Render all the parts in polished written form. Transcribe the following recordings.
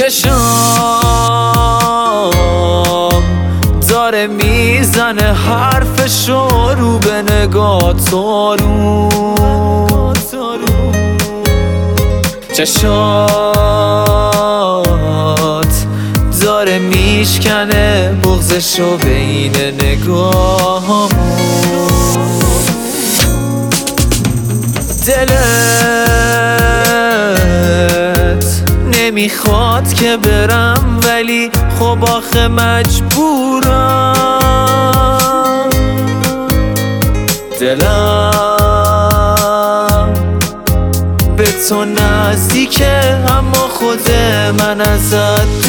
چشام داره میزنه حرفشو رو به نگاه تارو، چشات داره میشکنه بغضشو بین نگاهامون. دلت نمیخواد که برم ولی خب آخه مجبورم. دلم به تو نزدیکه اما خود من ازت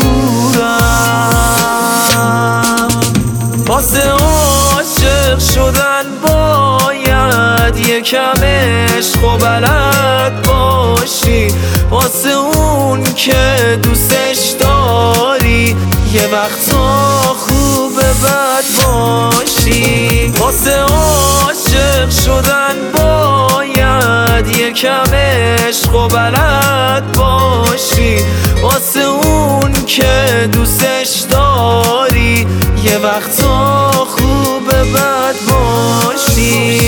دورم. واسه عاشق شدن باید یکم عشق و بلد باشی، واسه اون که دوستش داری یه وقتا خوبه بد باشی. واسه عاشق شدن باید یکم عشق و بلد باشی، واسه اون که دوستش داری یه وقتا خوبه بد باشی.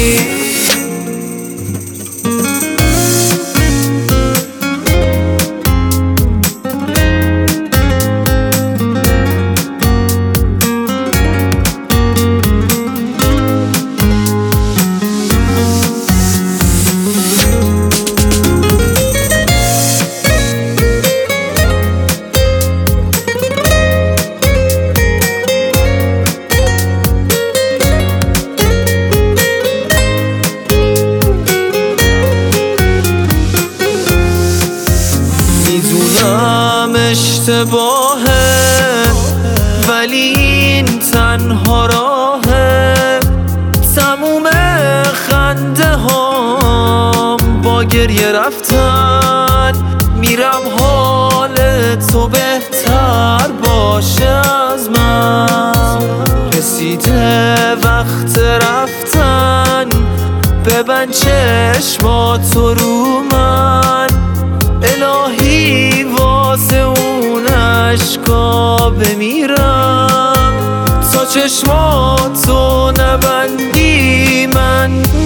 میدونم اشتباهه ولی این تنها راهه. تموم خنده هام با گریه رفتن، میرم حال تو بهتر باشه از من. رسیده وقت رفتن، ببند چشماتو رو من. الهی واسه اون عشقا بمیرم، تا چشماتو نبندی من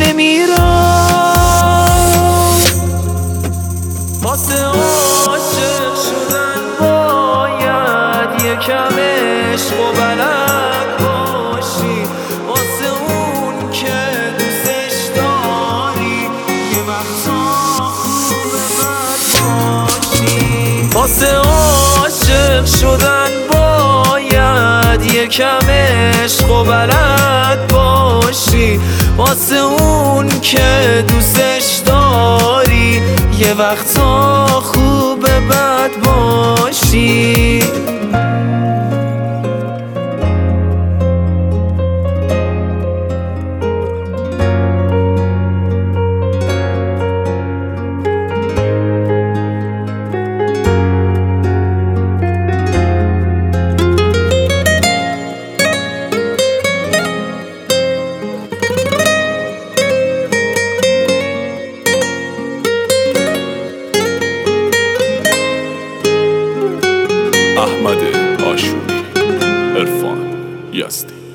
نمیرم. واسه عاشق شدن باید یکم عشق و بلد باشی، واسه اون که دوستش داری یه وقتا خوبه بد باشی. واسه عاشق شدن باید یکم عشق و بلد باشی، واسه اون که دوستش داری یه وقتا خوبه بد باشی. احمد آشوری، عرفان یزدی.